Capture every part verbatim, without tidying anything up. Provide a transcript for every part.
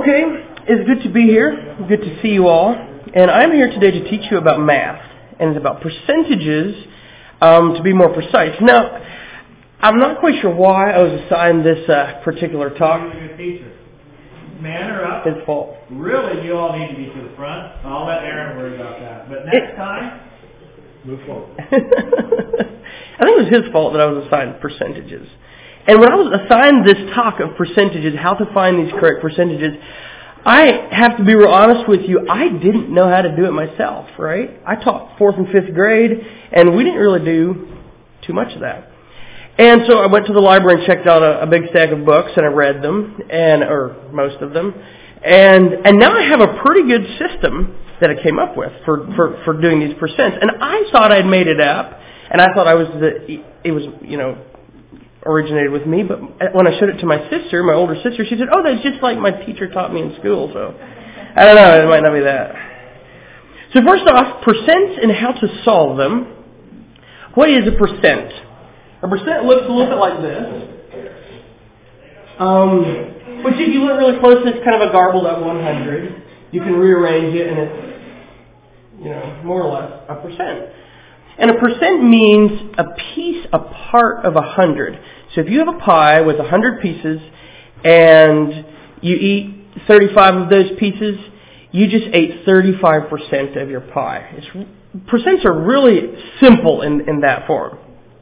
Okay, it's good to be here. Good to see you all. And I'm here today to teach you about math, and it's about percentages, um, to be more precise. Now, I'm not quite sure why I was assigned this uh, particular talk. You're a good teacher. Man or up? His fault. Really, you all need to be to the front. I'll let Aaron worry about that. But next it, time, move forward. I think it was his fault that I was assigned percentages. And when I was assigned this talk of percentages, how to find these correct percentages, I have to be real honest with you, I didn't know how to do it myself, right? I taught fourth and fifth grade, and we didn't really do too much of that. And so I went to the library and checked out a, a big stack of books, and I read them, and or most of them. And and now I have a pretty good system that I came up with for, for, for doing these percents. And I thought I'd made it up, and I thought I was the, it was, you know, originated with me, but when I showed it to my sister, my older sister, she said, oh, that's just like my teacher taught me in school, so I don't know, it might not be that. So first off, percents and how to solve them. What is a percent? A percent looks a little bit like this, um, which if you look really close, it's kind of a garbled up one hundred. You can rearrange it, and it's, you know, more or less a percent. And a percent means a piece apart of a hundred. So if you have a pie with a hundred pieces and you eat thirty-five of those pieces, you just ate thirty-five percent of your pie. It's, percents are really simple in, in that form.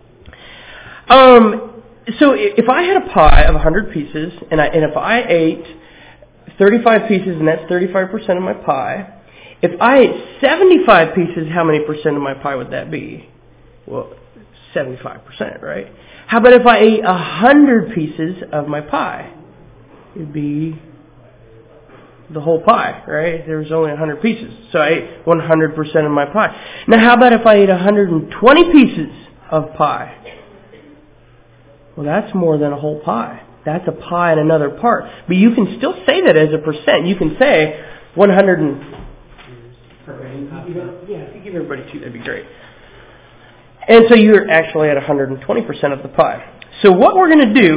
Um, so if I had a pie of a hundred pieces and, I, and if I ate thirty-five pieces and that's thirty-five percent of my pie, if I ate seventy-five pieces, how many percent of my pie would that be? Well, seventy-five percent, right? How about if I ate one hundred pieces of my pie? It would be the whole pie, right? There was only one hundred pieces, so I ate one hundred percent of my pie. Now, how about if I ate one hundred twenty pieces of pie? Well, that's more than a whole pie. That's a pie and another part. But you can still say that as a percent. You can say one hundred and... Yeah, if you give everybody two, that'd be great. And so you're actually at one hundred twenty percent of the pie. So what we're going to do,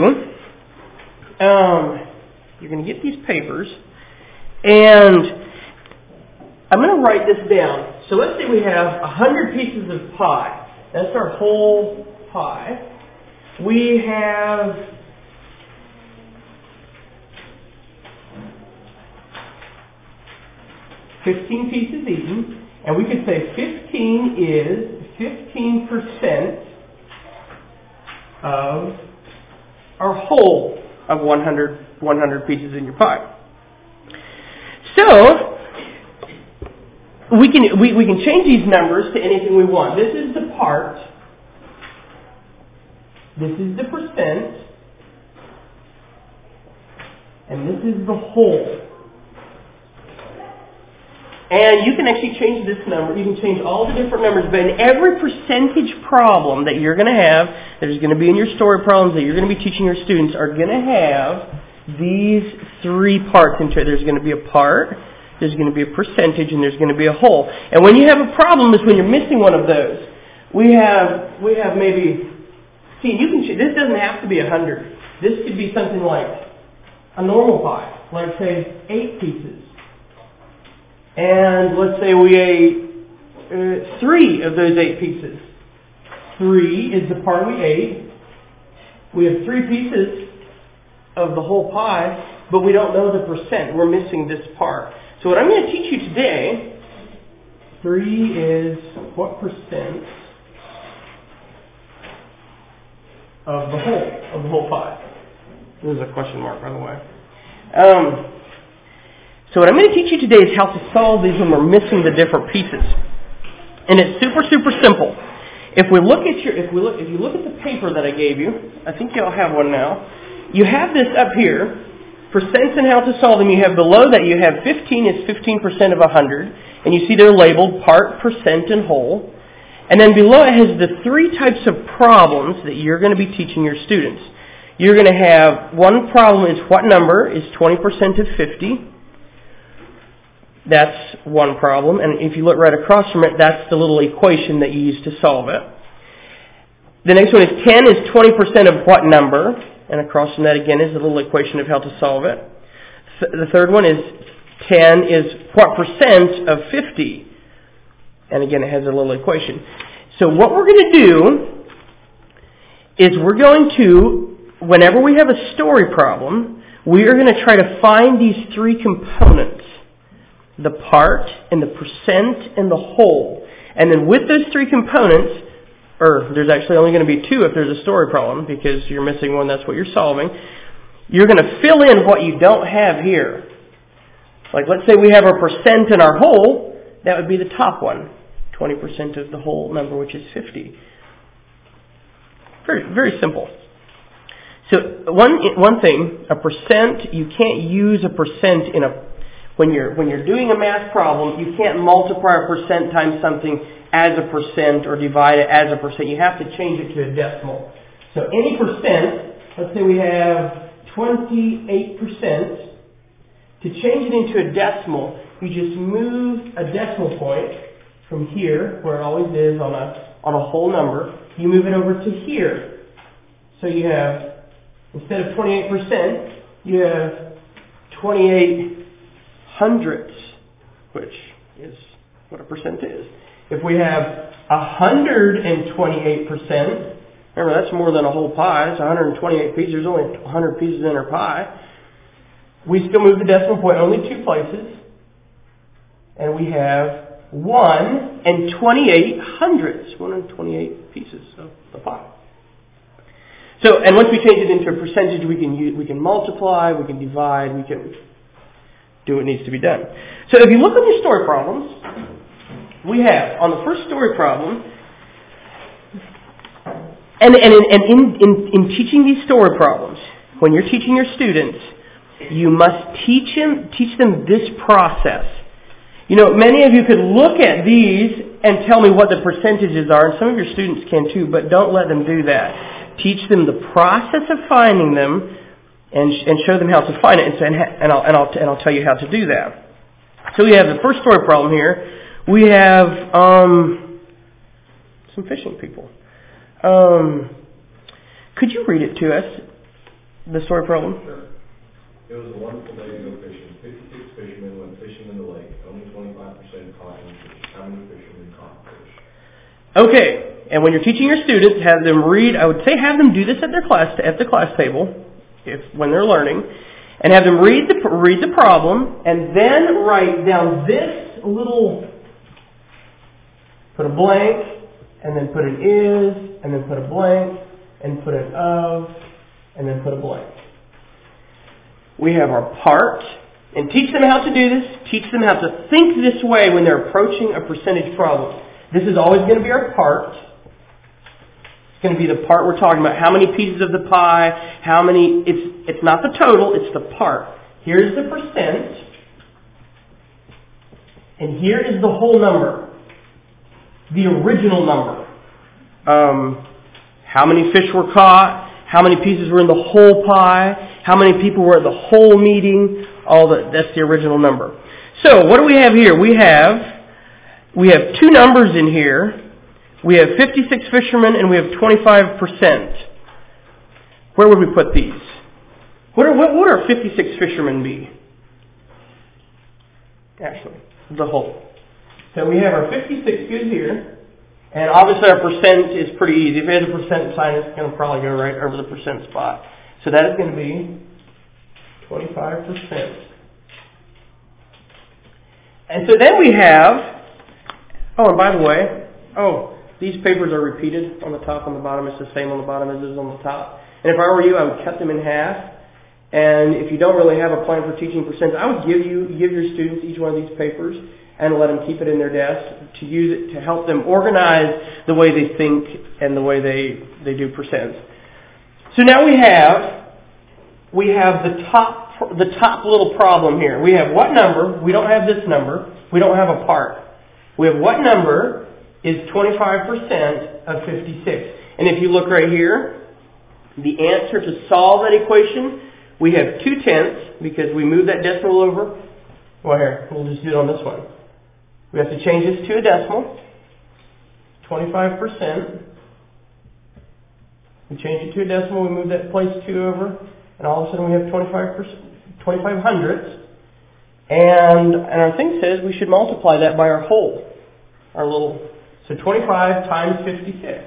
um, you're going to get these papers, and I'm going to write this down. So let's say we have one hundred pieces of pie. That's our whole pie. We have fifteen pieces eaten, and we could say fifteen is fifteen percent of our whole of one hundred, one hundred pieces in your pie. So we can we, we can change these numbers to anything we want. This is the part. This is the percent. And this is the whole. And you can actually change this number. You can change all the different numbers. But in every percentage problem that you're going to have, that is going to be in your story problems that you're going to be teaching your students, are going to have these three parts into it. There's going to be a part, there's going to be a percentage, and there's going to be a whole. And when you have a problem is when you're missing one of those. We have we have maybe, see, you can. This doesn't have to be a hundred. This could be something like a normal pie, like say eight pieces. And let's say we ate uh, three of those eight pieces. Three is the part we ate. We have three pieces of the whole pie, but we don't know the percent. We're missing this part. So what I'm going to teach you today, three is what percent of the whole of the whole pie. This is a question mark, by the way. Um, So what I'm going to teach you today is how to solve these when we're missing the different pieces. And it's super, super simple. If we look at your, if we look, if you look at the paper that I gave you, I think you all have one now. You have this up here, percents and how to solve them. You have below that, you have fifteen is fifteen percent of one hundred. And you see they're labeled part, percent, and whole. And then below it has the three types of problems that you're going to be teaching your students. You're going to have, one problem is what number is twenty percent of fifty. That's one problem. And if you look right across from it, that's the little equation that you use to solve it. The next one is ten is twenty percent of what number? And across from that again is the little equation of how to solve it. th- the third one is ten is what percent of fifty? And again, it has a little equation. So what we're going to do is we're going to, whenever we have a story problem, we are going to try to find these three components. The part, and the percent, and the whole. And then with those three components, or there's actually only going to be two if there's a story problem, because you're missing one, that's what you're solving. You're going to fill in what you don't have here. Like let's say we have our percent and our whole, that would be the top one. twenty percent of the whole number, which is fifty. Very, very simple. So one one thing, a percent, you can't use a percent in a when you're when you're doing a math problem, you can't multiply a percent times something as a percent or divide it as a percent. You have to change it to a decimal. So any percent, let's say we have twenty-eight percent. To change it into a decimal, you just move a decimal point from here, where it always is on a on a whole number. You move it over to here. So you have, instead of twenty-eight percent, you have twenty-eight hundredths, which is what a percent is. If we have one hundred twenty-eight percent, remember that's more than a whole pie. It's one hundred twenty-eight pieces. There's only one hundred pieces in our pie. We still move the decimal point only two places. And we have one and twenty-eight hundredths. one and twenty-eight pieces of the pie. So, and once we change it into a percentage, we can use, we can multiply, we can divide, we can do what needs to be done. So if you look at your story problems, we have, on the first story problem, and, and, and in, in, in teaching these story problems, when you're teaching your students, you must teach them, teach them this process. You know, many of you could look at these and tell me what the percentages are, and some of your students can too, but don't let them do that. Teach them the process of finding them and, and show them how to find it, and, and, I'll, and, I'll, and I'll tell you how to do that. So we have the first story problem here. We have um, some fishing people. Um, could you read it to us, the story problem? Sure. It was a wonderful day to go fishing. fifty-six fishermen went fishing in the lake. Only twenty-five percent caught any fish. How many fishermen caught fish? Okay, and when you're teaching your students, have them read, I would say have them do this at their class, at the class table, if when they're learning, and have them read the read the problem, and then write down this little, put a blank, and then put an is, and then put a blank, and put an of, and then put a blank. We have our part, and teach them how to do this. Teach them how to think this way when they're approaching a percentage problem. This is always going to be our part. It's going to be the part we're talking about. How many pieces of the pie, how many, it's it's not the total, it's the part. Here's the percent, and here is the whole number. The original number. Um, how many fish were caught, how many pieces were in the whole pie, how many people were at the whole meeting, all that, that's the original number. So, what do we have here? We have, we have two numbers in here. We have fifty-six fishermen and we have twenty-five percent. Where would we put these? What are, what would our fifty-six fishermen be? Actually, the whole. So we have our fifty-six goes here, and obviously our percent is pretty easy. If it has a percent sign, it's going to probably go right over the percent spot. So that is going to be twenty-five percent. And so then we have, oh, and by the way, oh, these papers are repeated on the top and the bottom. It's the same on the bottom as it is on the top. And if I were you, I would cut them in half. And if you don't really have a plan for teaching percents, I would give you give your students each one of these papers and let them keep it in their desk to use it to help them organize the way they think and the way they, they do percents. So now we have we have the top the top little problem here. We have what number? We don't have this number. We don't have a part. We have what number is twenty-five percent of fifty-six. And if you look right here, the answer to solve that equation, we have two tenths because we move that decimal over. Well, here, we'll just do it on this one. We have to change this to a decimal. twenty-five percent. We change it to a decimal, we move that place two over, and all of a sudden we have twenty-five percent, twenty-five hundredths. And, and our thing says we should multiply that by our whole. Our little, so twenty-five times fifty-six.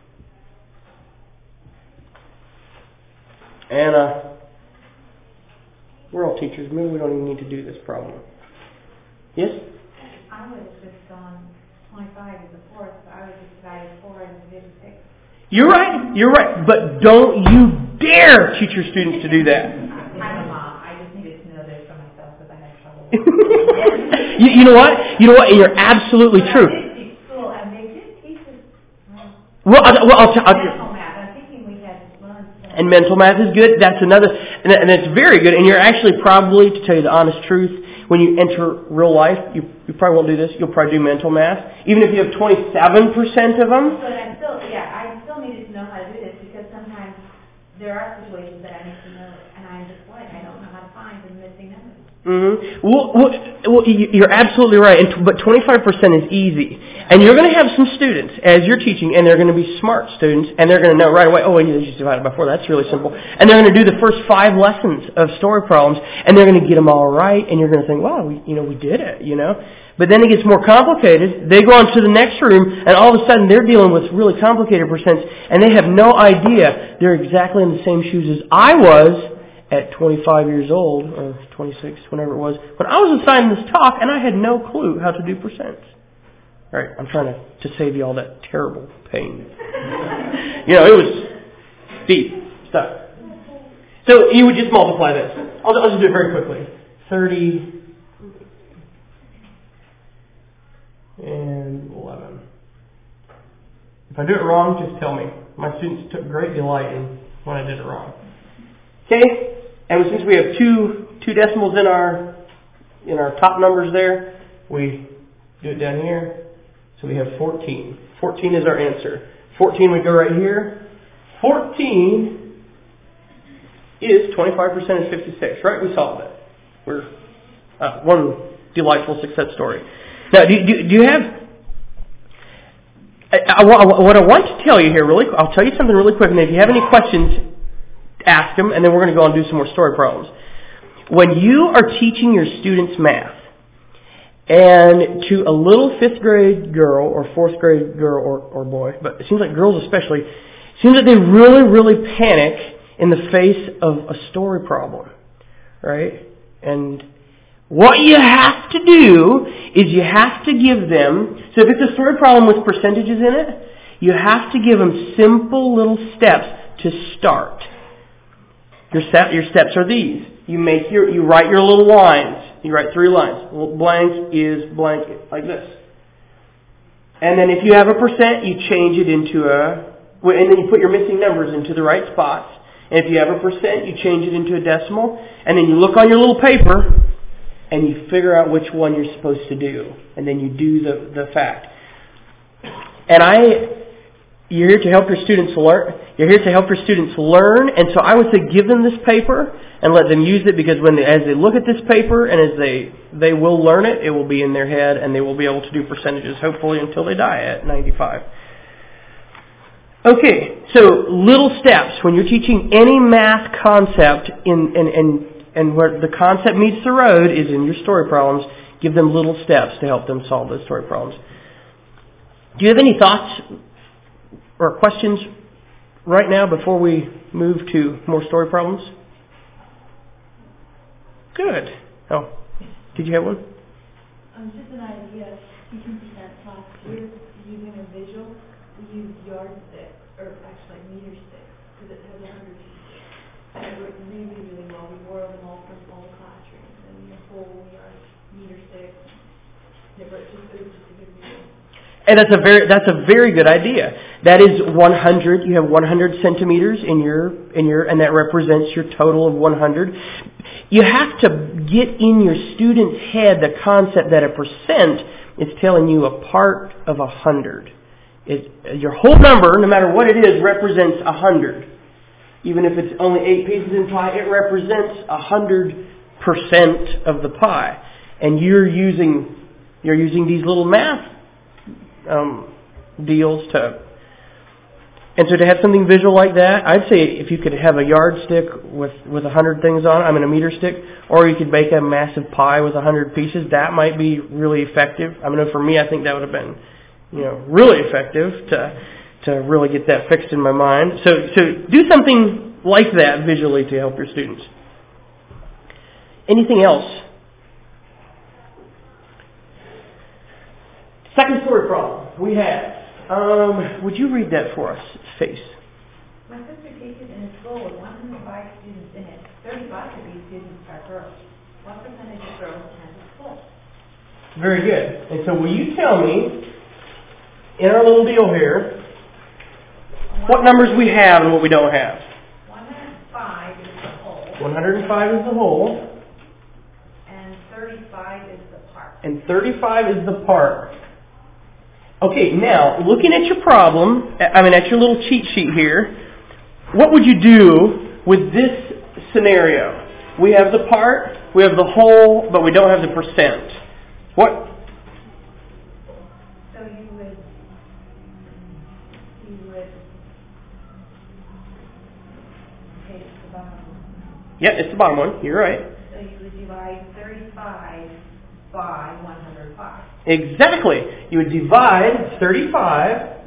And uh, we're all teachers. Maybe we don't even need to do this problem. Yes? I would have just gone twenty-five as a fourth, so I would have divided four into fifty-six. You're right. You're right. But don't you dare teach your students to do that. I'm a mom. I just needed to know this for myself because I had trouble. you, you know what? You know what? And you're absolutely but true. I did teach school, and they did teach us well, Well, I'll, well, I'll, t- I'll mental math. I'm thinking we had learned some. And mental math is good. That's another, and, and it's very good. And you're actually probably, to tell you the honest truth, when you enter real life, you, you probably won't do this. You'll probably do mental math, even if you have twenty-seven percent of them. But I still, yeah, I still needed to know how to do this because sometimes there are situations that I need to know, and I'm just like, I don't know how to find the missing numbers. Mm-hmm. Well, well, well, you're absolutely right. And, but twenty-five percent is easy. And you're going to have some students, as you're teaching, and they're going to be smart students, and they're going to know right away, oh, well, you just divided by four. That's really simple. And they're going to do the first five lessons of story problems, and they're going to get them all right, and you're going to think, wow, we, you know, we did it, you know. But then it gets more complicated. They go on to the next room, and all of a sudden they're dealing with really complicated percents, and they have no idea they're exactly in the same shoes as I was at twenty-five years old, or twenty-six, whenever it was, when I was assigned this talk, and I had no clue how to do percents. All right, I'm trying to, to save you all that terrible pain. You know, it was deep stuff. So you would just multiply this. I'll, I'll just do it very quickly. thirty and eleven. If I do it wrong, just tell me. My students took great delight in when I did it wrong. Okay? And since we have two two decimals in our in our top numbers there, we do it down here. So we have fourteen. fourteen is our answer. fourteen would go right here. fourteen is twenty-five percent of fifty-six, right? We solved it. We're uh, one delightful success story. Now, do, do, do you have... I, I, what I want to tell you here, really, I'll tell you something really quick, and if you have any questions, ask them, and then we're going to go on and do some more story problems. When you are teaching your students math, and to a little fifth grade girl or fourth grade girl or, or boy, but it seems like girls especially, it seems that they really, really panic in the face of a story problem, right? And what you have to do is you have to give them, so if it's a story problem with percentages in it, you have to give them simple little steps to start. Your step, your steps are these. You make your, you write your little lines. You write three lines. Blank is blank, like this. And then if you have a percent, you change it into a, and then you put your missing numbers into the right spots. And if you have a percent, you change it into a decimal. And then you look on your little paper, and you figure out which one you're supposed to do. And then you do the, the fact. And I, you're here to help your students learn. You're here to help your students learn. And so I would say give them this paper and let them use it, because when they, as they look at this paper and as they they will learn it, it will be in their head and they will be able to do percentages, hopefully until they die at ninety-five. Okay, so little steps. When you're teaching any math concept in and and and where the concept meets the road is in your story problems, give them little steps to help them solve those story problems. Do you have any thoughts or questions right now before we move to more story problems? Good. Oh, did you have one? Um, just an idea. Teaching percent class here, using a visual, we use yardsticks, or actually meter sticks, because it has a hundred pieces. And it works really, really well. We borrow them all from all the classrooms, and the whole yard meter sticks. It works just, it was just a good visual. And that's a very that's a very good idea. That is one hundred. You have one hundred centimeters in your in your, and that represents your total of one hundred. You have to get in your student's head the concept that a percent is telling you a part of a hundred. It, your whole number, no matter what it is, represents a hundred. Even if it's only eight pieces in pie, it represents a hundred percent of the pie. And you're using you're using these little math um, deals to And so to have something visual like that, I'd say if you could have a yardstick with with a hundred things on it, I mean a meter stick, or you could bake a massive pie with a hundred pieces, that might be really effective. I mean, for me, I think that would have been, you know, really effective to to really get that fixed in my mind. So so do something like that visually to help your students. Anything else? Second story problem we have. Um, would you read that for us, Face? My sister teaches in a school with one hundred five students in it. thirty-five of these students are girls. What percentage of girls attend the school? Very good. And so will you tell me, in our little deal here, what numbers we have and what we don't have? one hundred five is the whole. one hundred five is the whole. And thirty-five is the part. And thirty-five is the part. Okay, now, looking at your problem, I mean at your little cheat sheet here, what would you do with this scenario? We have the part, we have the whole, but we don't have the percent. What? So you would, you would take the bottom one. Yeah, it's the bottom one. You're right. So you would divide thirty-five by one hundred five. Exactly. You would divide thirty-five.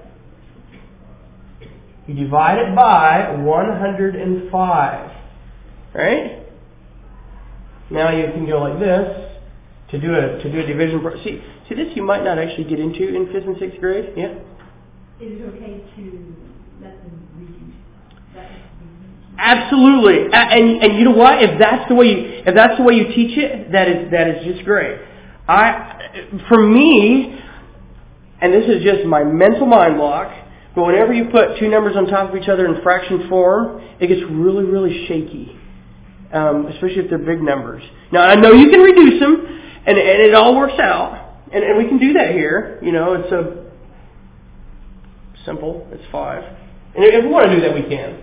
You divide it by one hundred five. Right? Now you can go like this to do a to do a division. Pro- see, see this you might not actually get into in fifth and sixth grade. Yeah. Is it okay to let them reduce? Let them reduce? Absolutely. A- And and you know what? If that's the way you, if that's the way you teach it, that is that is just great. I for me, and this is just my mental mind block, but whenever you put two numbers on top of each other in fraction form, it gets really, really shaky. Um, especially if they're big numbers. Now, I know you can reduce them, and, and it all works out. And, and we can do that here. You know, it's a simple. It's five. And if we want to do that, we can.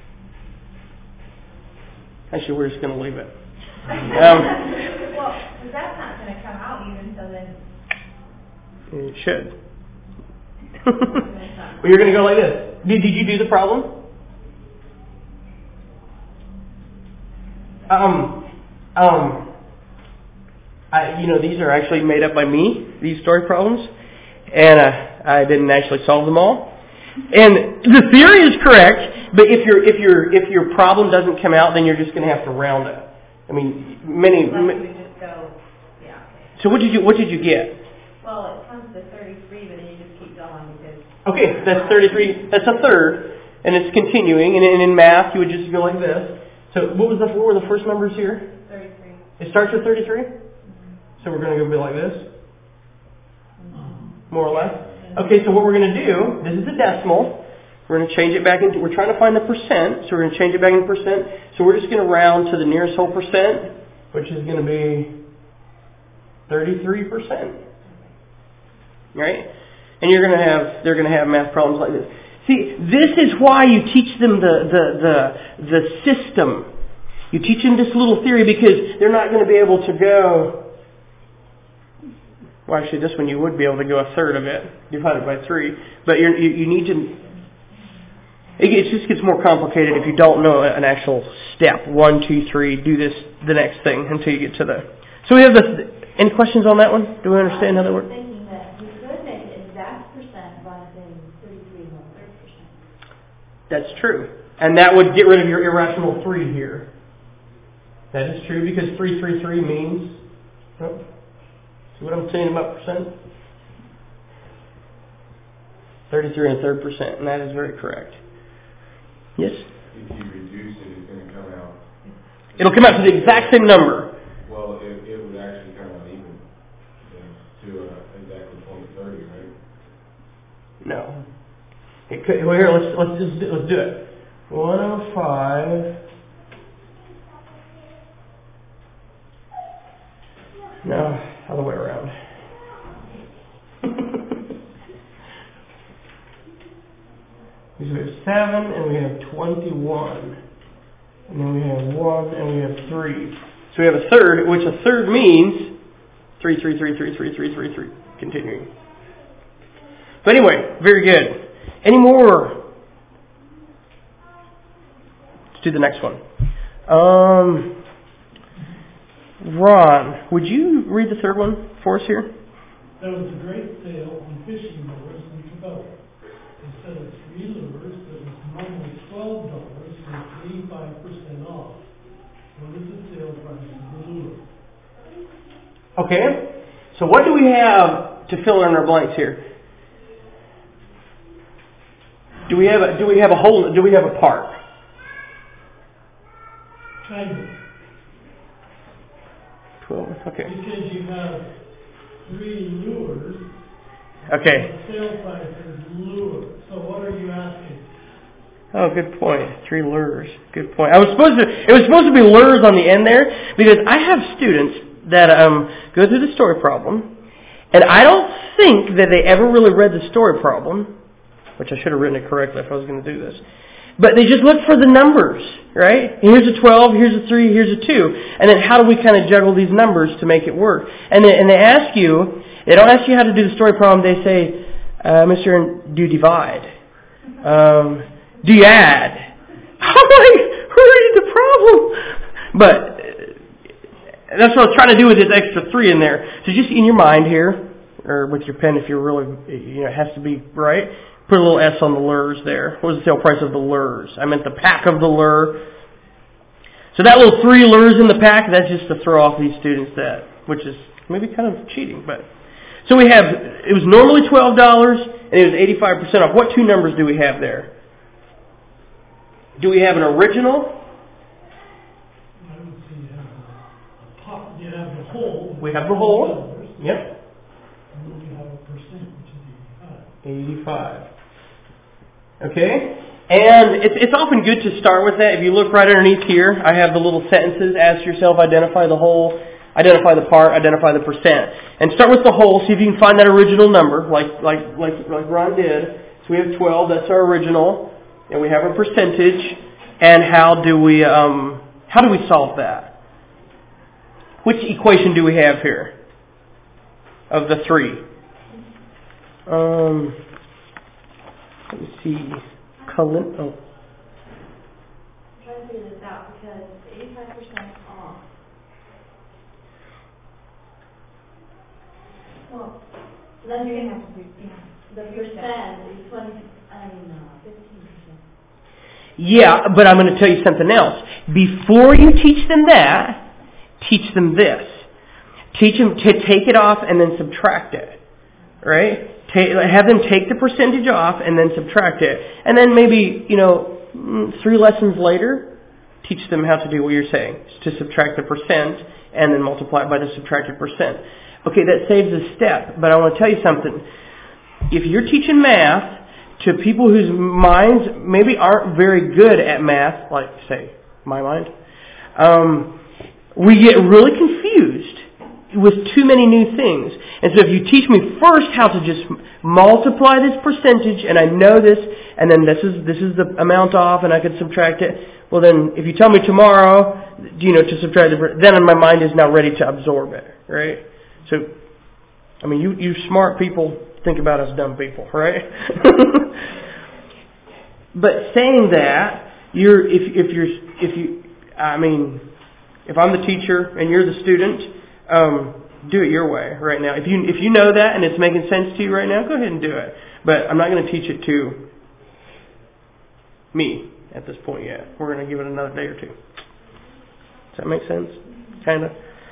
Actually, we're just going to leave it. Um, Well, because that's not going to come out even, so then... it should. Well, you're going to go like this. Did, did you do the problem? Um, um, I, you know, these are actually made up by me, these story problems, and uh, I didn't actually solve them all. And the theory is correct, but if your if your if your problem doesn't come out, then you're just going to have to round it. I mean, many. Like ma- we just go, yeah, okay. So what did you what did you get? Well, it comes to thirty-three, but then you just keep going because... Okay, that's thirty-three. That's a third, and it's continuing. And in, in math, you would just go like this. So what was the what were the first numbers here? thirty-three. It starts with thirty-three. Mm-hmm. So we're going to go be like this, Mm-hmm. more or less. Okay, so what we're going to do, this is a decimal. We're going to change it back into, we're trying to find the percent, so we're going to change it back into percent. So we're just going to round to the nearest whole percent, which is going to be thirty-three percent. Right? And you're going to have, they're going to have math problems like this. See, this is why you teach them the, the, the, the system. You teach them this little theory because they're not going to be able to go, well actually this one you would be able to go a third of it, divided by three. But you're, you you need to, it, it just gets more complicated if you don't know an actual step. One, two, three, do this, the next thing until you get to the, so we have this, any questions on that one? Do we understand how that works? Thinking that we could make it exact percent by saying thirty-three and one third percent. That's true. And that would get rid of your irrational three here. That is true because three three three means, oh, see what I'm saying about percent? thirty-three and a third percent, and that is very correct. Yes? If you reduce it, it's going to come out. It'll come out to the exact same number. Well, it, it would actually come out even, you know, to uh, exactly twenty thirty, right? No. It could, well, here, let's, let's just do, let's do it. one oh five. No, other way around. So we have seven, and we have twenty-one. And then we have one, and we have three. So we have a third, which a third means three, three, three, three, three, three, three, three. Continuing. But anyway, very good. Any more do the next one. Um, Ron, would you read the third one for us here? There was a great sale on fishing lures in Cabela. Instead of three lures that was normally twelve dollars, was eighty-five percent off. What is the sale price of the lure? Okay. So what do we have to fill in our blanks here? Do we have a, do we have a whole, do we have a part? Kind of. twelve, okay. Because you have three lures. Okay. The sale price is lure. So what are you asking? Oh, good point. Three lures. Good point. I was supposed to, it was supposed to be lures on the end there, because I have students that um, go through the story problem, and I don't think that they ever really read the story problem, which I should have written it correctly if I was going to do this. But they just look for the numbers, right? Here's a twelve, here's a three, here's a two. And then how do we kind of juggle these numbers to make it work? And they, and they ask you, they don't ask you how to do the story problem, they say, uh, Mister do you divide? Um, do you add? I'm like, read the problem. But that's what I was trying to do with this extra three in there. So just in your mind here, or with your pen if you're really, you know, it has to be right. Put a little S on the lures there. What was the sale price of the lures? I meant the pack of the lure. So that little three lures in the pack, that's just to throw off these students that, which is maybe kind of cheating. But so we have, it was normally twelve dollars and it was eighty-five percent off. What two numbers do we have there? Do we have an original? I would say you have a top, you have the whole. We have the whole. Yep. And then you have a percent, which is eighty-five. eighty-five. Okay? And it's, it's often good to start with that. If you look right underneath here, I have the little sentences. Ask yourself, identify the whole, identify the part, identify the percent. And start with the whole, see if you can find that original number, like like like, like Ron did. So we have twelve, that's our original. And we have a percentage. And how do we um, how do we solve that? Which equation do we have here of the three? Um, let me see. Cullen, oh. I'm trying to figure this out because eighty-five percent off. Well, Then you're gonna have to do, you know, the percent is twenty, I mean, uh, fifteen percent. Yeah, but I'm going to tell you something else. Before you teach them that, teach them this. Teach them to take it off and then subtract it. Right? Take, have them take the percentage off and then subtract it. And then maybe, you know, three lessons later, teach them how to do what you're saying. To subtract the percent and then multiply it by the subtracted percent. Okay, that saves a step. But I want to tell you something. If you're teaching math to people whose minds maybe aren't very good at math, like, say, my mind, um, we get really confused with too many new things. And so if you teach me first how to just multiply this percentage, and I know this, and then this is this is the amount off, and I could subtract it, well then, if you tell me tomorrow, you know, to subtract it, then my mind is now ready to absorb it, right? So, I mean, you, you smart people think about us dumb people, right? But saying that, you're if if you're if you, I mean, if I'm the teacher and you're the student, um, do it your way right now. If you if you know that and it's making sense to you right now, go ahead and do it. But I'm not going to teach it to me at this point yet. We're going to give it another day or two. Does that make sense? Kind of.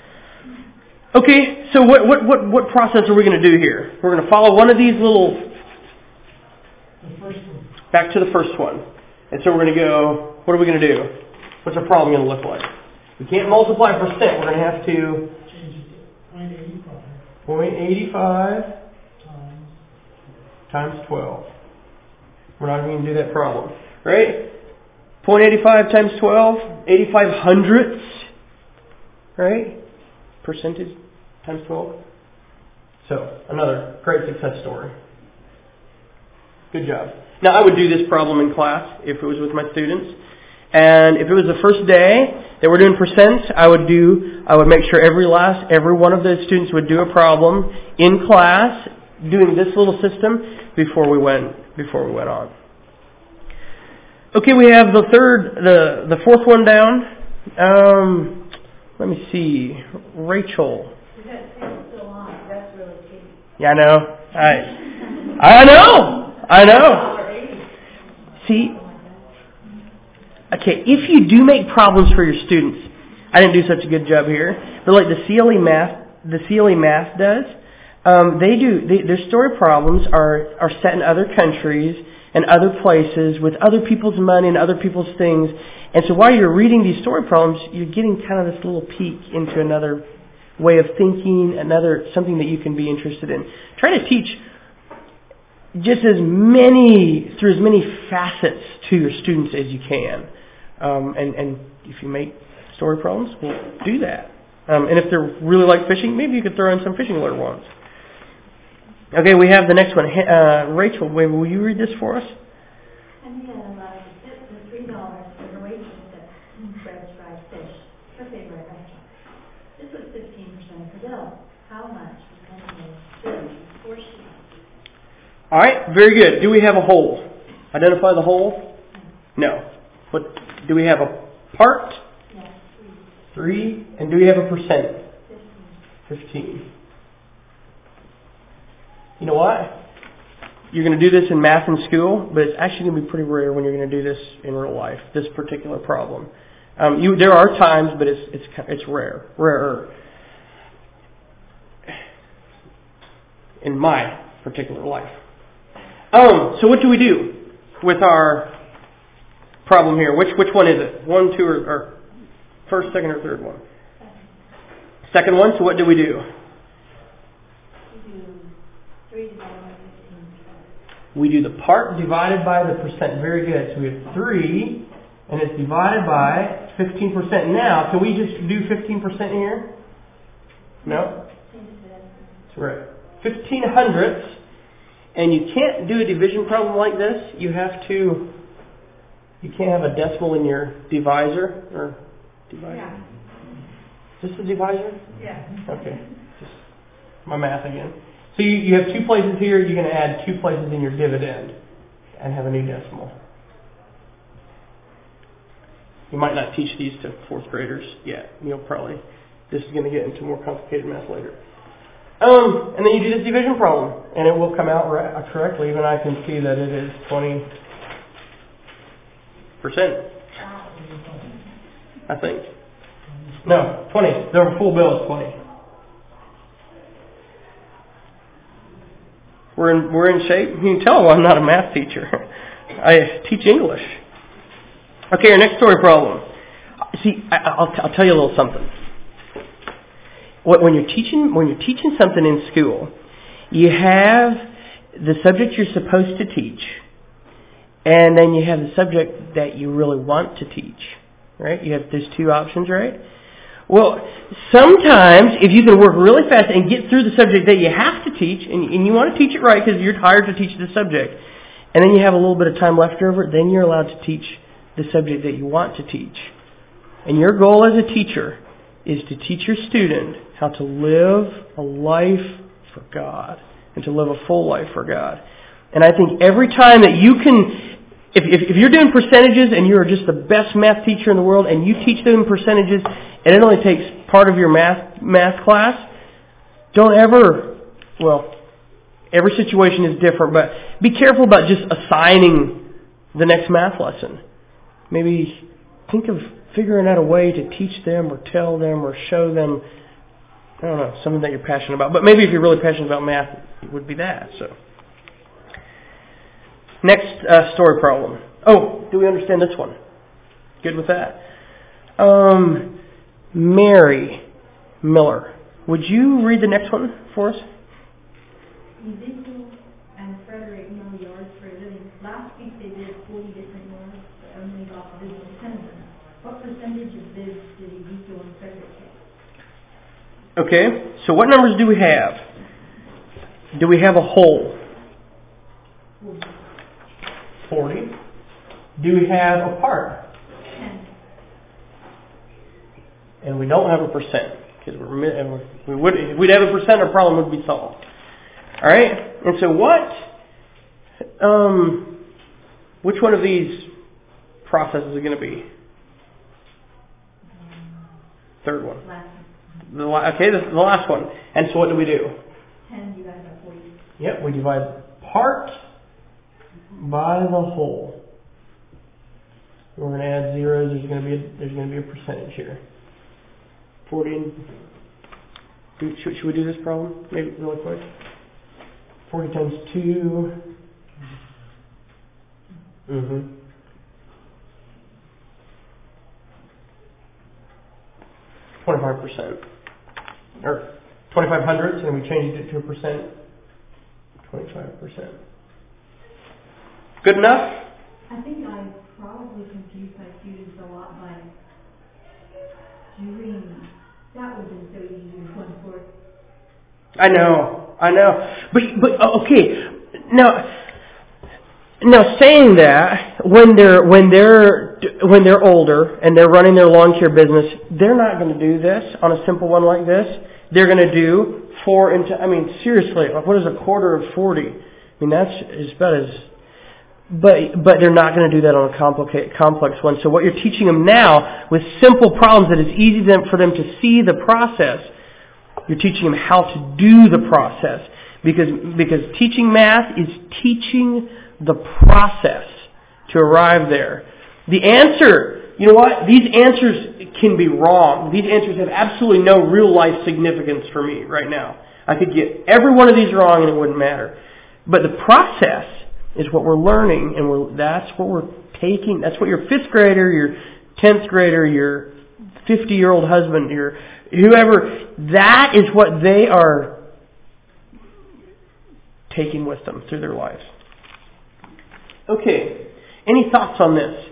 Okay, so what what what what process are we going to do here? We're going to follow one of these little. The first one. Back to the first one, and so we're going to go. What are we going to do? What's our problem going to look like? We can't multiply percent. We're going to have to. Change it to point eighty-five. point eighty-five Times. times twelve. We're not even going to do that problem. Right? point eighty-five times twelve. eighty-five hundredths. Right? Percentage times twelve. So, another great success story. Good job. Now, I would do this problem in class if it was with my students. And if it was the first day that we're doing percents, I would do, I would make sure every last, every one of those students would do a problem in class doing this little system before we went, before we went on. Okay, we have the third, the the fourth one down. Um, let me see, Rachel. Is that thing still on? That's really key. Yeah, I know. I I know. I know. See, okay, if you do make problems for your students, I didn't do such a good job here, but like the C L E Math, the C L E Math does, um, they do. They, their story problems are are set in other countries and other places with other people's money and other people's things. And so while you're reading these story problems, you're getting kind of this little peek into another way of thinking, another something that you can be interested in. Try to teach just as many, through as many facets to your students as you can. Um, and, and if you make story problems, well, do that. Um, and if they really like fishing, maybe you could throw in some fishing lure ones. Okay, we have the next one. Uh, Rachel, will you read this for us? Henry had allowed to tip the three dollars for the waitress that spreads fried fish, her favorite restaurant. This was fifteen percent of her bill. How much was Henry's bill before she? All right, very good. Do we have a whole? Identify the whole? No. What? Do we have a part? Yes, three. Three. And do we have a percent? Fifteen. Fifteen. You know what? You're going to do this in math in school, but it's actually going to be pretty rare when you're going to do this in real life, this particular problem. Um, you, there are times, but it's it's it's rare, rarer. In my particular life. Um, so what do we do with our problem here? Which which one is it? One, two, or, or first, second, or third one? Second one. So what do we do? We do the part divided by the percent. Very good. So we have three, and it's divided by fifteen percent. Now, can we just do fifteen percent here? No? That's right. fifteen hundredths. And you can't do a division problem like this. You have to, you can't have a decimal in your divisor. Or divisor. Yeah. Is this the divisor? Yeah. Okay. Just my math again. So you, you have two places here, you're going to add two places in your dividend and have a new decimal. You might not teach these to fourth graders yet. You'll probably, this is going to get into more complicated math later. Um, and then you do this division problem, and it will come out right, correctly. Even I can see that it is twenty percent. I think. No, twenty. The full bill is twenty. We're in, we're in shape. You can tell I'm not a math teacher. I teach English. Okay, our next story problem. See, I, I'll, I'll tell you a little something. When you're teaching, when you're teaching something in school, you have the subject you're supposed to teach, and then you have the subject that you really want to teach. Right? You have those two options, right? Well, sometimes if you can work really fast and get through the subject that you have to teach, and, and you want to teach it right because you're tired to teach the subject, and then you have a little bit of time left over, then you're allowed to teach the subject that you want to teach. And your goal as a teacher is to teach your student how to live a life for God and to live a full life for God. And I think every time that you can... If, if if you're doing percentages and you're just the best math teacher in the world and you teach them percentages and it only takes part of your math math class, don't ever, well, every situation is different, but be careful about just assigning the next math lesson. Maybe think of figuring out a way to teach them or tell them or show them, I don't know, something that you're passionate about. But maybe if you're really passionate about math, it would be that, so... Next uh, story problem. Oh, do we understand this one? Good with that? Um, Mary Miller. Would you read the next one for us? Ezekiel and Frederick know yards for a living. Last week they did forty different yards, but only got bids of ten of them. What percentage of bids did Ezekiel and Frederick get? Okay, so what numbers do we have? Do we have a whole? forty. Do we have a part? ten. And we don't have a percent. Because we're, we would, if we'd have a percent, our problem would be solved. Alright? And so what, um, which one of these process is it going to be? Third one. Last The la- okay, this is the last one. And so what do we do? ten divided by forty. Yep, we divide part by the whole. We're going to add zeros. There's going to be a, there's going to be a percentage here. forty. And, do, should, should we do this problem maybe really quick? forty times two. Mm-hmm. twenty-five percent. Or twenty-five hundredths, and we changed it to a percent. twenty-five percent. Good enough? I think I probably confused my students a lot by doing, that would have been so easy in one fourth. I know, I know. But, but okay, now, now saying that, when they're, when they're, when they're older and they're running their lawn care business, they're not going to do this on a simple one like this. They're going to do four into, I mean, seriously, what is a quarter of forty? I mean, that's as about as, but, but they're not going to do that on a complicated, complex one. So what you're teaching them now with simple problems that it's easy for them to see the process, you're teaching them how to do the process. Because, because teaching math is teaching the process to arrive there. The answer, you know what? These answers can be wrong. These answers have absolutely no real life significance for me right now. I could get every one of these wrong and it wouldn't matter. But the process is what we're learning, and we're, that's what we're taking. That's what your fifth grader, your tenth grader, your fifty-year-old husband, your whoever, that is what they are taking with them through their lives. Okay, any thoughts on this?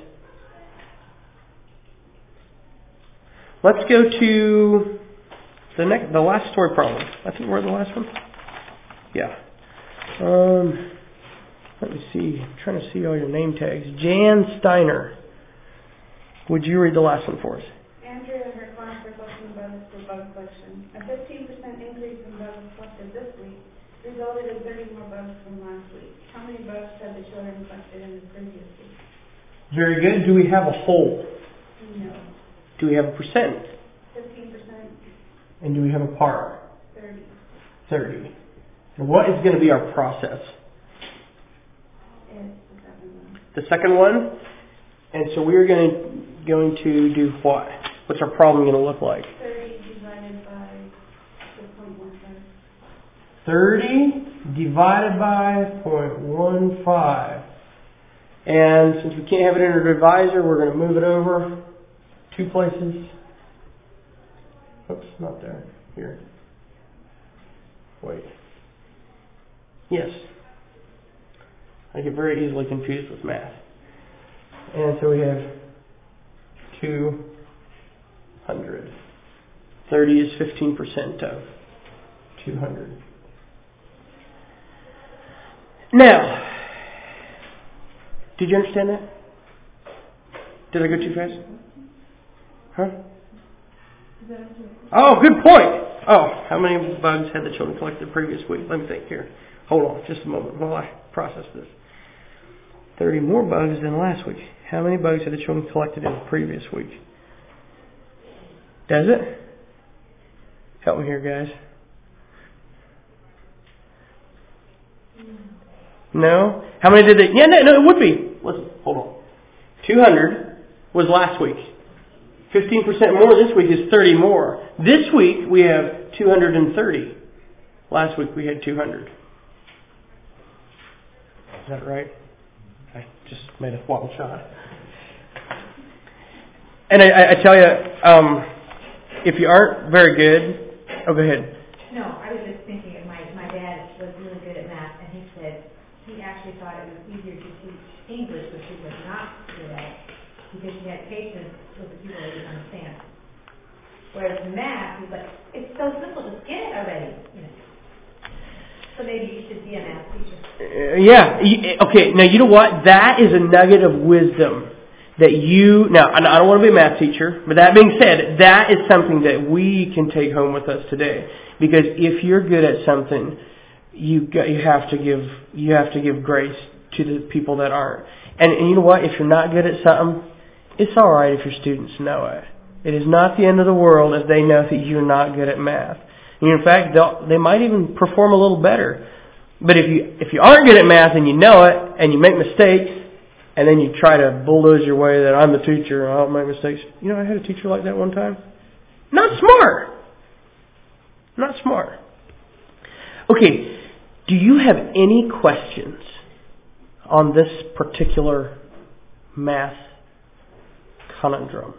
Let's go to the next, the last story problem. I think we're the last one. Yeah. Um, let me see. I'm trying to see all your name tags. Jan Steiner. Would you read the last one for us? Andrew and her class are collecting bugs for bug collection. A fifteen percent increase in bugs collected this week resulted in thirty more bugs from last week. How many bugs have the children collected in the previous week? Very good. Do we have a whole? No. Do we have a percent? fifteen percent. And do we have a part? thirty. thirty. And what is going to be our process? It's the second one. The second one? And so we're going to, going to do what? What's our problem going to look like? thirty divided by the point one five. thirty divided by zero point one five. And since we can't have it in our divisor, we're going to move it over two places. Oops, not there. Here. Wait. Yes. I get very easily confused with math. And so we have two hundred. thirty is fifteen percent of two hundred. Now, did you understand that? Did I go too fast? Huh? Oh, good point. Oh, how many bugs had the children collected the previous week? Let me think here. Hold on just a moment while I process this. thirty more bugs than last week. How many bugs had the children collected in the previous week? Does it? Help me here, guys. No? How many did they? Yeah, no, no, it would be. Listen, hold on. two hundred was last week. fifteen percent more this week is thirty more. This week we have two hundred thirty. Last week we had two hundred. Is that right? I just made a wild shot. And I, I, I tell you, um, if you aren't very good, oh, go ahead. No, I was just thinking of my, my dad was really good at math, and he said he actually thought it was easier to teach English, which he was not good at, because he had patience with the people that didn't understand. Whereas math, he's like, it's so simple, just get it already. You know. So maybe you should be a math teacher. Uh, yeah. Okay. Now you know what? That is a nugget of wisdom that you. Now I don't want to be a math teacher, but that being said, that is something that we can take home with us today. Because if you're good at something, you got, you have to give you have to give grace to the people that aren't. And, and you know what? If you're not good at something, It's all right if your students know it. It is not the end of the world if they know that you're not good at math. And in fact, they might even perform a little better. But if you if you aren't good at math and you know it and you make mistakes and then you try to bulldoze your way that I'm the teacher and I don't make mistakes. You know, I had a teacher like that one time. Not smart. Not smart. Okay, do you have any questions on this particular math conundrum?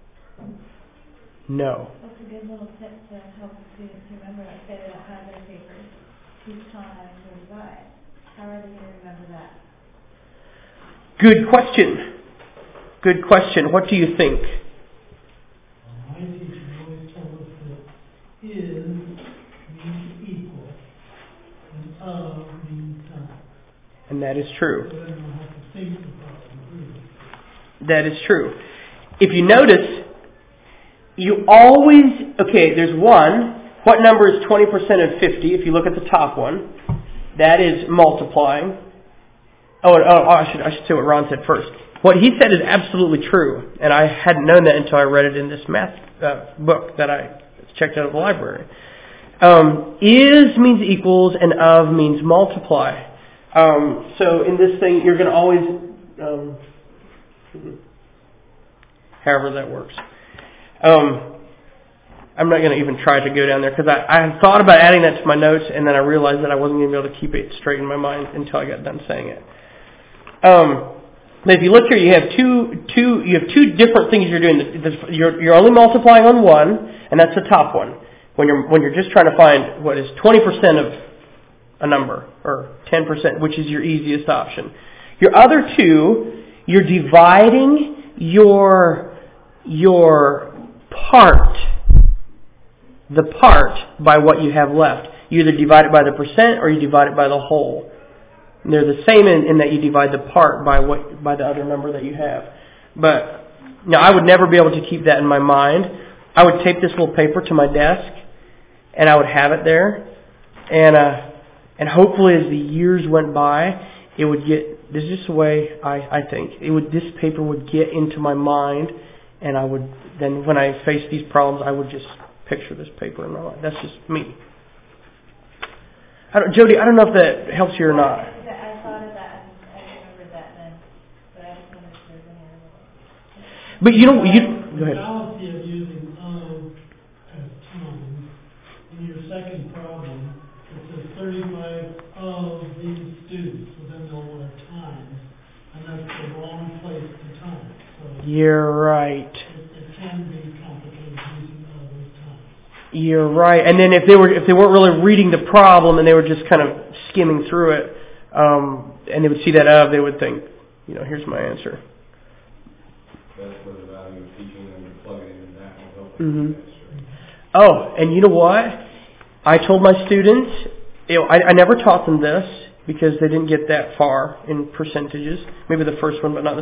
No. That's a good little tip to help the students remember, like say they don't have their papers, teach time to revise. How are they going to remember that? Good question. Good question. What do you think? My teacher always told us that is means equal and of means time. And that is true. So then we'll have to think about it. That is true. If you notice, you always, okay, there's one. What number is twenty percent of fifty? If you look at the top one, that is multiplying. Oh, oh, I should I should say what Ron said first. What he said is absolutely true, and I hadn't known that until I read it in this math uh, book that I checked out of the library. Um, is means equals, and of means multiply. Um, so in this thing, you're going to always, um, however that works. Um, I'm not going to even try to go down there because I, I had thought about adding that to my notes, and then I realized that I wasn't going to be able to keep it straight in my mind until I got done saying it. Um, but if you look here, you have two, two, you have two different things you're doing. The, the, you're, you're only multiplying on one, and that's the top one. When you're when you're just trying to find what is twenty percent of a number, or ten percent, which is your easiest option. Your other two, you're dividing your your part, the part by what you have left. You either divide it by the percent or you divide it by the whole. And they're the same in, in that you divide the part by what by the other number that you have. But now I would never be able to keep that in my mind. I would tape this little paper to my desk, and I would have it there, and uh, and hopefully as the years went by, it would get. This is just the way I, I think it would. This paper would get into my mind, and I would then when I face these problems, I would just picture this paper in my mind. That's just me. I don't, Jody, I don't know if that helps you or not. I thought of that, and I remembered that then, but I just wanted to bring it. But you know, you go The ahead. fallacy of using of as time, in your second problem, it says thirty-five of these students, so then they'll want times, and that's the wrong place to time. So You're right. it, it can be complicated using of as times. You're right. And then if they were if they weren't really reading the problem and they were just kind of skimming through it, um, and they would see that of, they would think, you know, here's my answer. That's where the value of teaching them to plug it in that will help them. Mm-hmm. Oh, and you know what? I told my students, you know, I, I never taught them this because they didn't get that far in percentages. Maybe the first one, but not this.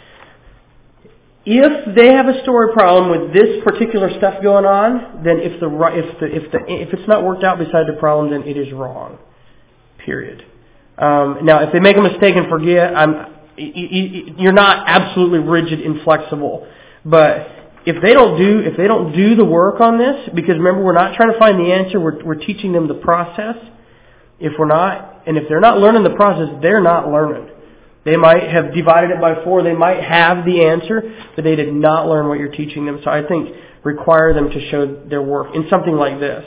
If they have a story problem with this particular stuff going on, then if the if the if the if it's not worked out beside the problem, then it is wrong. Period. Um, now, if they make a mistake and forget, I'm you're not absolutely rigid, inflexible, but if they don't do if they don't do the work on this, because remember, we're not trying to find the answer, we're we're teaching them the process. If we're not, and if they're not learning the process, they're not learning. They might have divided it by four, they might have the answer, but they did not learn what you're teaching them. So I think require them to show their work in something like this.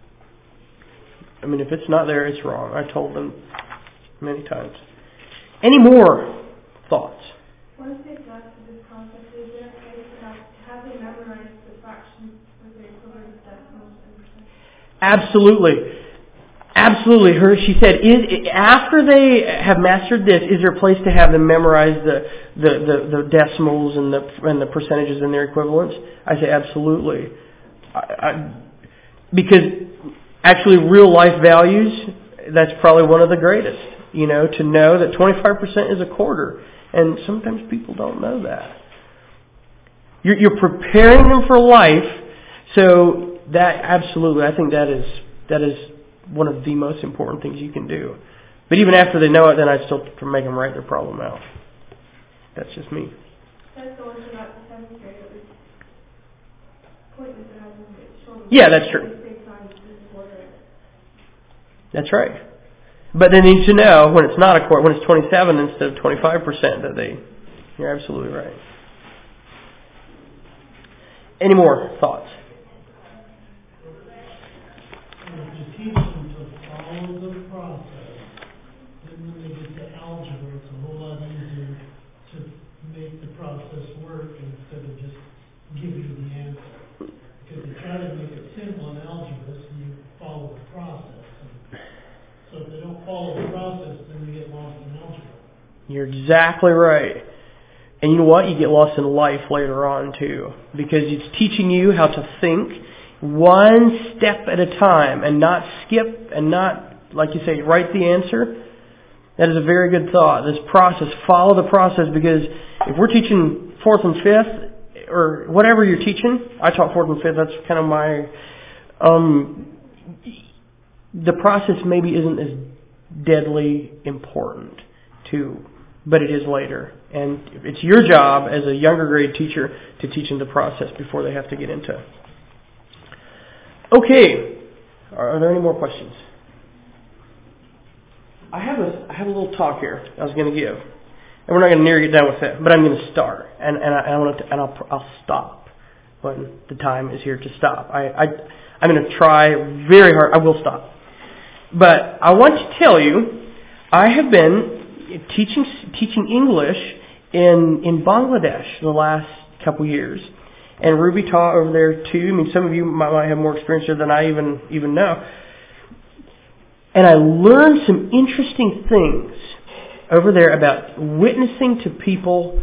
I mean, if it's not there, it's wrong. I told them many times. Any more thoughts? What if they got to this concept? Is there a way to have, have they memorize the fractions with their equivalent decimals and percent? Absolutely. Absolutely. Her, she said, is, after they have mastered this, is there a place to have them memorize the, the, the, the decimals and the and the percentages and their equivalents? I say absolutely. I, I, because actually real life values, that's probably one of the greatest. You know, to know that twenty-five percent is a quarter. And sometimes people don't know that. You're, you're preparing them for life. So that, absolutely, I think that is that is one of the most important things you can do. But even after they know it, then I still make them write their problem out. That's just me. That's the one who got the seventh grade. It was pointless to have them get shorter. Yeah, that's true. Based on this order. That's right. But they need to know when it's not a quarter, when it's twenty-seven instead of twenty-five percent, that they, you're absolutely right. Any more thoughts? If you teach them to follow the process, then when they get to algebra, it's a whole lot easier to make the process work instead of just give you the answer. Because you try to make it simple in algebra, so you follow the process. So if they don't follow the process, then they get lost in algebra. You're exactly right. And you know what? You get lost in life later on too. Because it's teaching you how to think one step at a time and not skip and not, like you say, write the answer. That is a very good thought. This process, follow the process, because if we're teaching fourth and fifth, or whatever you're teaching, I taught fourth and fifth, that's kind of my... Um, the process maybe isn't as deadly important to, but it is later. And it's your job as a younger grade teacher to teach them the process before they have to get into. Okay. Are, are there any more questions? I have a I have a little talk here I was going to give, and we're not going to nearly get done with it, but I'm going to start, and and I, I want to, and I'll I'll stop when the time is here to stop. I I I'm going to try very hard. I will stop. But I want to tell you, I have been teaching teaching English in in Bangladesh the last couple years, and Ruby taught over there too. I mean, some of you might, might have more experience there than I even even know. And I learned some interesting things over there about witnessing to people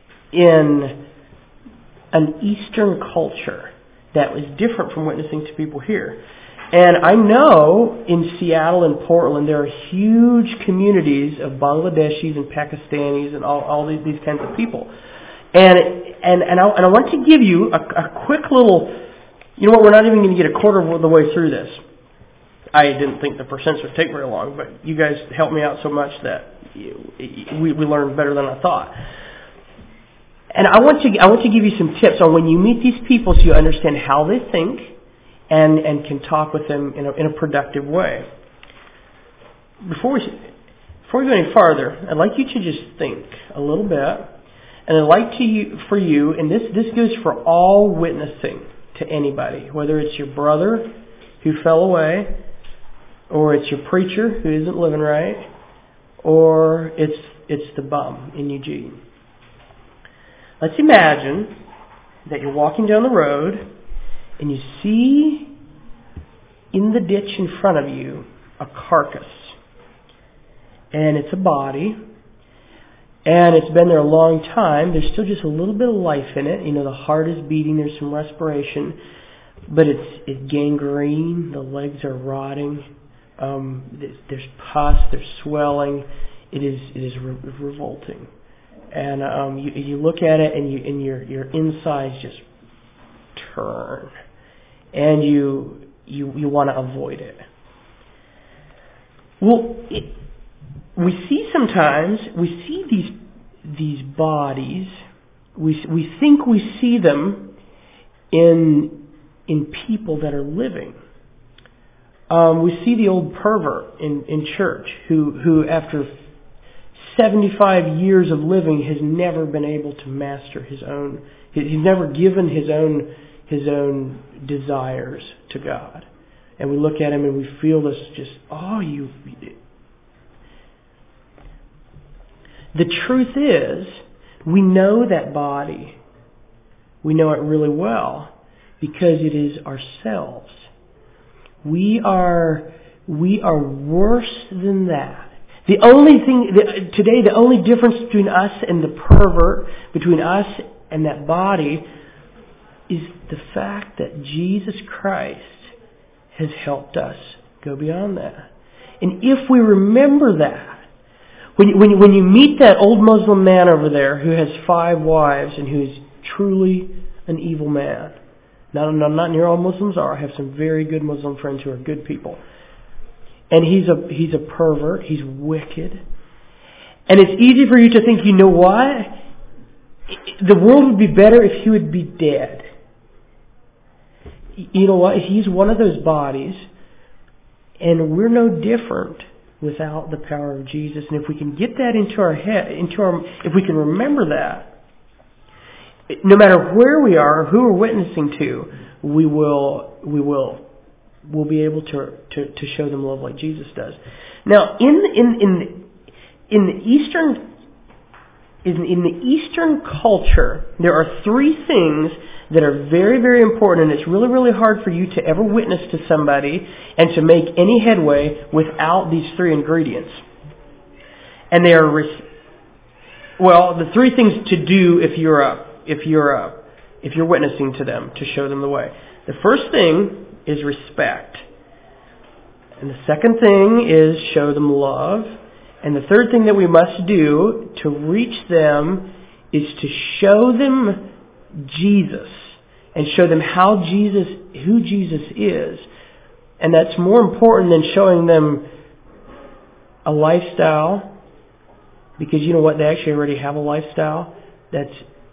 in an Eastern culture that was different from witnessing to people here. And I know in Seattle and Portland there are huge communities of Bangladeshis and Pakistanis and all, all these, these kinds of people. And and and I, and I want to give you a, a quick little, you know what, we're not even going to get a quarter of the way through this. I didn't think the percents would take very long, but you guys helped me out so much that we, we learned better than I thought. And I want to I want to give you some tips on when you meet these people so you understand how they think, and, and can talk with them in a, in a productive way. Before we before we go any farther, I'd like you to just think a little bit, and I'd like to you, for you, and this this goes for all witnessing to anybody, whether it's your brother who fell away, or it's your preacher who isn't living right, or it's it's the bum in Eugene. Let's imagine that you're walking down the road and you see in the ditch in front of you a carcass. And it's a body. And it's been there a long time. There's still just a little bit of life in it. You know, the heart is beating. There's some respiration. But it's, it's gangrene. The legs are rotting. Um, there's pus. There's swelling. It is it is re- revolting. And um, you, you look at it, and you and your your insides just turn, and you you you want to avoid it. Well, it, we see sometimes we see these these bodies. We we think we see them in in people that are living. Um, we see the old pervert in, in church who who after seventy-five years of living has never been able to master his own. He's never given his own his own desires to God. And we look at him and we feel this just, oh, you... The truth is, we know that body. We know it really well because it is ourselves. We are, we are worse than that. The only thing, today, the only difference between us and the pervert, between us and that body, is the fact that Jesus Christ has helped us go beyond that. And if we remember that, when you, when you, when you meet that old Muslim man over there who has five wives and who is truly an evil man, not, not, not near all Muslims are. I have some very good Muslim friends who are good people. And he's a he's a pervert. He's wicked. And it's easy for you to think, you know what? the world would be better if he would be dead. You know what? He's one of those bodies, and we're no different without the power of Jesus. And if we can get that into our head, into our, if we can remember that, no matter where we are, who we're witnessing to, we will, we will, we'll be able to to, to show them love like Jesus does. Now, in in in in the Eastern in, in the Eastern culture, there are three things that are very, very important, and it's really, really hard for you to ever witness to somebody and to make any headway without these three ingredients. And they are, well, the three things to do if you're a, if you're a, if you're witnessing to them, to show them the way. The first thing is respect. And the second thing is show them love. And the third thing that we must do to reach them is to show them Jesus and show them how Jesus, who Jesus is. And that's more important than showing them a lifestyle, because you know what, they actually already have a lifestyle that's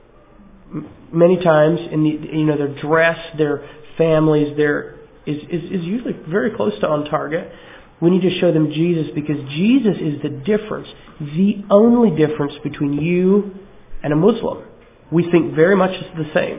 many times in the, you know, their dress, their families, their is, is is usually very close to on target. We need to show them Jesus, because Jesus is the difference, the only difference between you and a Muslim. We think very much it's the same.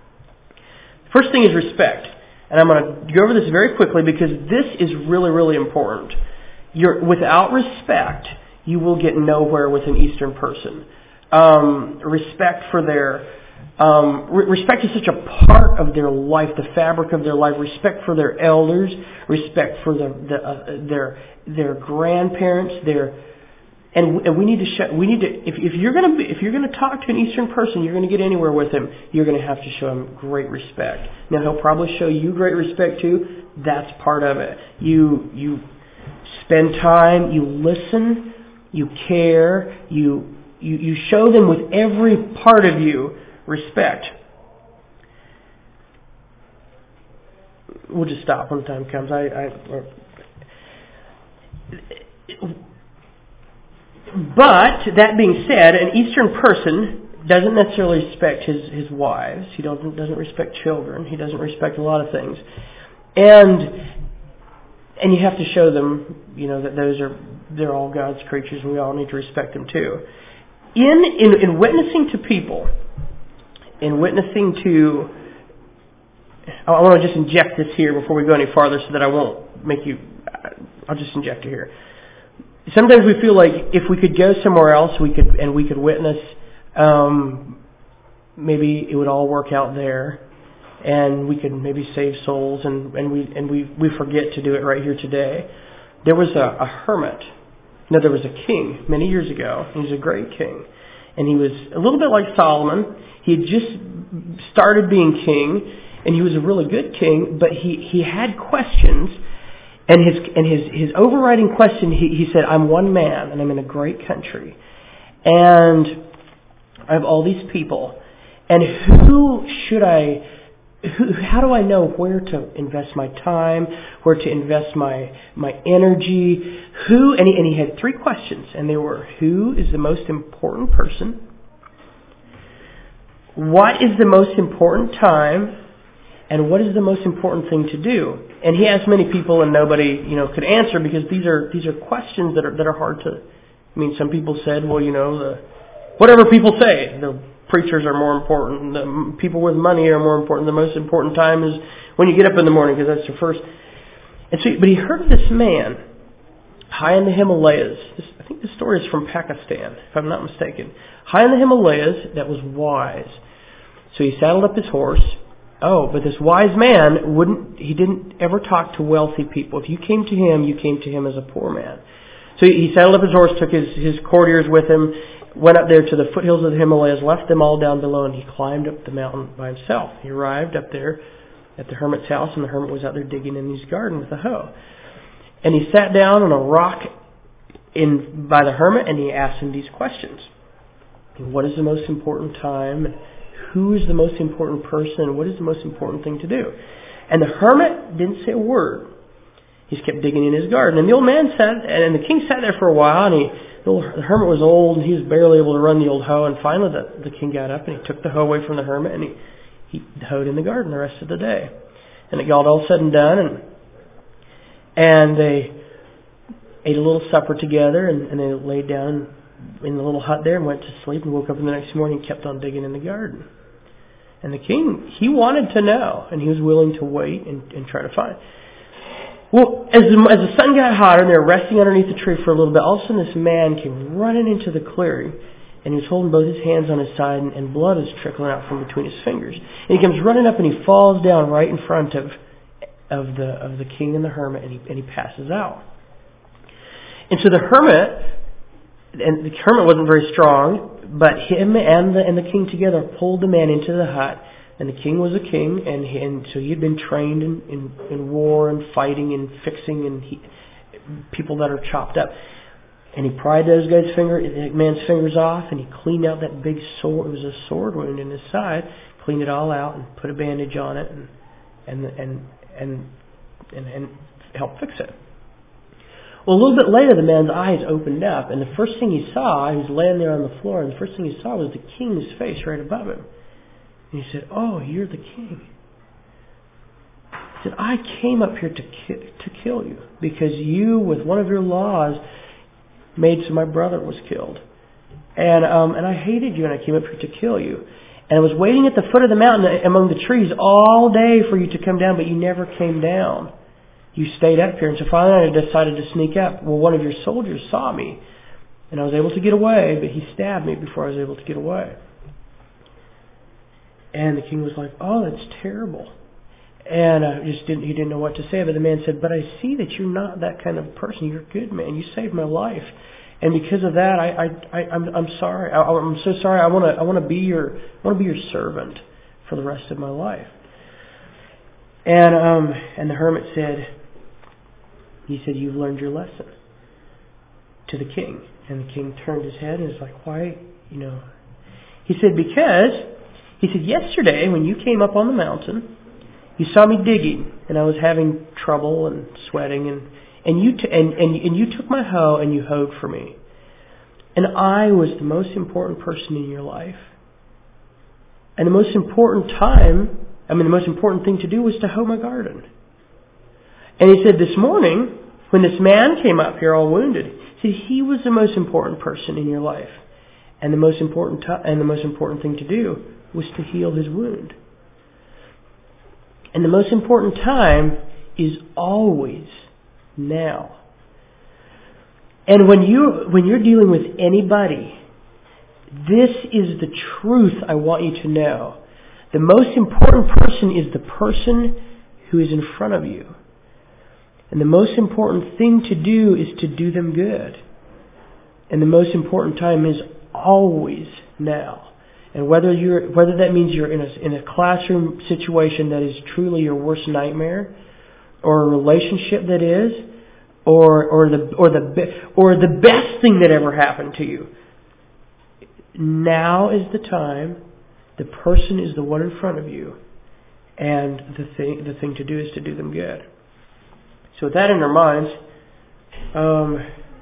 First thing is respect. And I'm going to go over this very quickly because this is really, really important. You're, without respect, you will get nowhere with an Eastern person. Um, respect for their... Um, re- respect is such a part of their life, the fabric of their life. Respect for their elders. Respect for the, the, uh, their their grandparents. Their And, and we need to show, we need to, if, if you're going to be, if you're going to talk to an Eastern person, you're going to get anywhere with him, you're going to have to show him great respect. Now, he'll probably show you great respect too. That's part of it. You, you spend time, you listen, you care, you, you, you show them with every part of you respect. We'll just stop when the time comes. I, I or, But, that being said, an Eastern person doesn't necessarily respect his, his wives. He doesn't, doesn't respect children. He doesn't respect a lot of things. And and you have to show them, you know, that those are, they're all God's creatures and we all need to respect them too. In, in, in witnessing to people, in witnessing to, I want to just inject this here before we go any farther so that I won't make you, I'll just inject it here. Sometimes we feel like if we could go somewhere else, we could and we could witness. Um, maybe it would all work out there, and we could maybe save souls. And, and we and we, we forget to do it right here today. There was a, a hermit. No, there was a king many years ago. He was a great king, and he was a little bit like Solomon. He had just started being king, and he was a really good king. But he, he had questions. And his and his, his overriding question, he, he said, I'm one man, and I'm in a great country. And I have all these people. And who should I, who, how do I know where to invest my time, where to invest my my energy? Who, and he, and he had three questions. And they were, who is the most important person? What is the most important time? And what is the most important thing to do? And he asked many people, and nobody, you know, could answer, because these are these are questions that are that are hard to. I mean, some people said, well, you know, the whatever people say, the preachers are more important, the people with money are more important. The most important time is when you get up in the morning, because that's your first. And so, but he heard of this man high in the Himalayas. This, I think the story is from Pakistan, if I'm not mistaken. High in the Himalayas, that was wise. So he saddled up his horse. Oh, but this wise man wouldn't, he didn't ever talk to wealthy people. If you came to him, you came to him as a poor man. So he saddled up his horse, took his, his courtiers with him, went up there to the foothills of the Himalayas, left them all down below, and he climbed up the mountain by himself. He arrived up there at the hermit's house, and the hermit was out there digging in his garden with a hoe. And he sat down on a rock in by the hermit, and he asked him these questions. What is the most important time? Who is the most important person? What is the most important thing to do? And the hermit didn't say a word. He just kept digging in his garden. And the old man sat, and the king sat there for a while, and he, the, old, the hermit was old, and he was barely able to run the old hoe. And finally the, the king got up, and he took the hoe away from the hermit, and he, he hoed in the garden the rest of the day. And it got all said and done, and and they ate a little supper together, and, and they laid down in the little hut there and went to sleep, and woke up in the next morning and kept on digging in the garden. And the king, he wanted to know, and he was willing to wait and, and try to find. Well, as the, as the sun got hotter and they were resting underneath the tree for a little bit, all of a sudden this man came running into the clearing, and he was holding both his hands on his side, and, and blood was trickling out from between his fingers. And he comes running up, and he falls down right in front of of the of the king and the hermit, and he and he passes out. And so the hermit, and the hermit wasn't very strong, but him and the and the king together pulled the man into the hut. And the king was a king, and he, and so he had been trained in, in, in war and fighting and fixing and he, people that are chopped up. And he pried those guys' finger, that man's fingers off, and he cleaned out that big sword. It was a sword wound in his side. Cleaned it all out and put a bandage on it, and and and and and, and helped fix it. Well, a little bit later, the man's eyes opened up, and the first thing he saw, he was laying there on the floor, and the first thing he saw was the king's face right above him. And he said, "Oh, you're the king." He said, "I came up here to ki- to kill you because you, with one of your laws, made so my brother was killed, and um, and I hated you, and I came up here to kill you. And I was waiting at the foot of the mountain among the trees all day for you to come down, but you never came down. You stayed up here, and so finally I decided to sneak up. Well, one of your soldiers saw me, and I was able to get away, but he stabbed me before I was able to get away." And the king was like, "Oh, that's terrible." And uh, just didn't he didn't know what to say. But the man said, "But I see that you're not that kind of person. You're a good man. You saved my life, and because of that, I, I, I I'm I'm sorry. I, I'm so sorry. I want to I want to be your I want to be your servant for the rest of my life." And um and the hermit said, he said, "You've learned your lesson," to the king. And the king turned his head and was like, "Why, you know?" He said, "Because." He said, "Yesterday when you came up on the mountain, you saw me digging, and I was having trouble and sweating, and and you t- and, and and you took my hoe and you hoed for me, and I was the most important person in your life, and the most important time, I mean, the most important thing to do was to hoe my garden." And he said, "This morning when this man came up here all wounded, he said he was the most important person in your life, and the most important t- and the most important thing to do was to heal his wound. And the most important time is always now." And when you when you're dealing with anybody, this is the truth I want you to know. The most important person is the person who is in front of you. And the most important thing to do is to do them good. And the most important time is always now. And whether you're, whether that means you're in a, in a classroom situation that is truly your worst nightmare, or a relationship that is, or or the or the or the best thing that ever happened to you, now is the time. The person is the one in front of you, and the thing the thing to do is to do them good. So with that in our minds, um,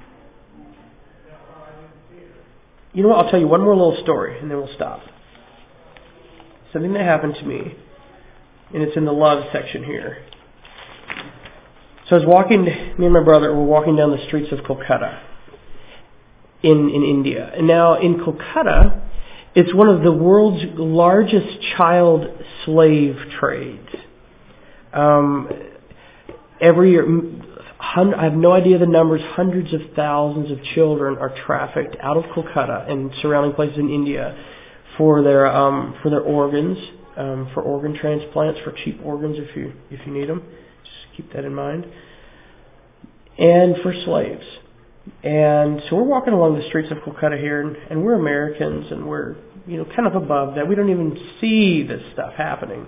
you know what? I'll tell you one more little story, and then we'll stop. Something that happened to me, and it's in the love section here. So I was walking, me and my brother were walking down the streets of Kolkata in, in India. And now in Kolkata, it's one of the world's largest child slave trades. Um, every year, I have no idea the numbers, hundreds of thousands of children are trafficked out of Kolkata and surrounding places in India for their um, for their organs, um, for organ transplants, for cheap organs if you if you need them. Just keep that in mind. And for slaves. And so we're walking along the streets of Kolkata here, and, and we're Americans, and we're you know kind of above that. We don't even see this stuff happening.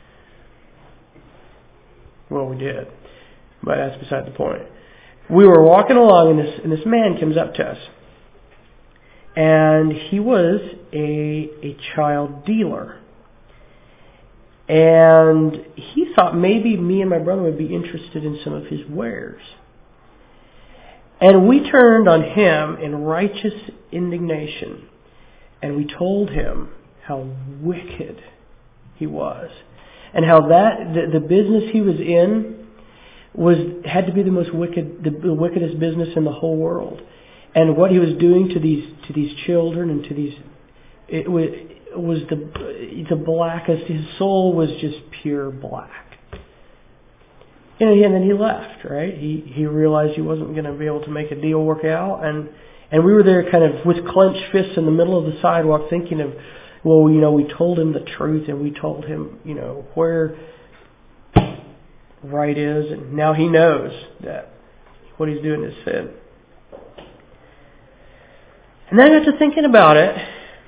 Well, we did. But that's beside the point. We were walking along, and this and this man comes up to us, and he was a a child dealer. And he thought maybe me and my brother would be interested in some of his wares. And we turned on him in righteous indignation. And we told him how wicked he was. And how that the, the business he was in was had to be the most wicked, the, the wickedest business in the whole world. And what he was doing to these to these children and to these, it was, it was the the blackest. His soul was just pure black. And then he left, right? He he realized he wasn't going to be able to make a deal work out, and and we were there kind of with clenched fists in the middle of the sidewalk, thinking of, well, you know, we told him the truth, and we told him, you know, where right is, and now he knows that what he's doing is sin. And then I got to thinking about it.